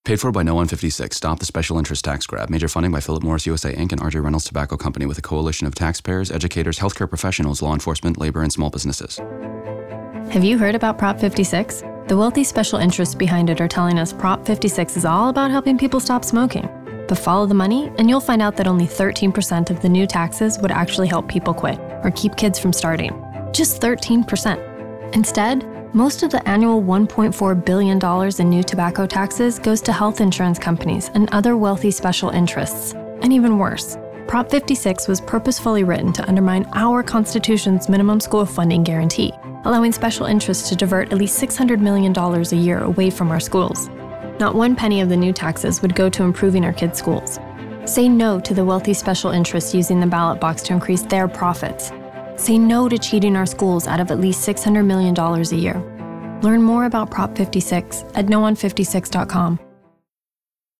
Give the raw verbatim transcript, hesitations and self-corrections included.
Paid for by No one fifty-six. Stop the special interest tax grab. Major funding by Philip Morris U S A Incorporated and R J Reynolds Tobacco Company with a coalition of taxpayers, educators, healthcare professionals, law enforcement, labor, and small businesses. Have you heard about Prop fifty-six? The wealthy special interests behind it are telling us Prop fifty-six is all about helping people stop smoking. But follow the money, and you'll find out that only thirteen percent of the new taxes would actually help people quit or keep kids from starting. Just thirteen percent. Instead, most of the annual one point four billion dollars in new tobacco taxes goes to health insurance companies and other wealthy special interests. And even worse, Prop fifty-six was purposefully written to undermine our Constitution's minimum school funding guarantee, allowing special interests to divert at least six hundred million dollars a year away from our schools. Not one penny of the new taxes would go to improving our kids' schools. Say no to the wealthy special interests using the ballot box to increase their profits. Say no to cheating our schools out of at least six hundred million dollars a year. Learn more about Prop fifty-six at no one fifty-six dot com.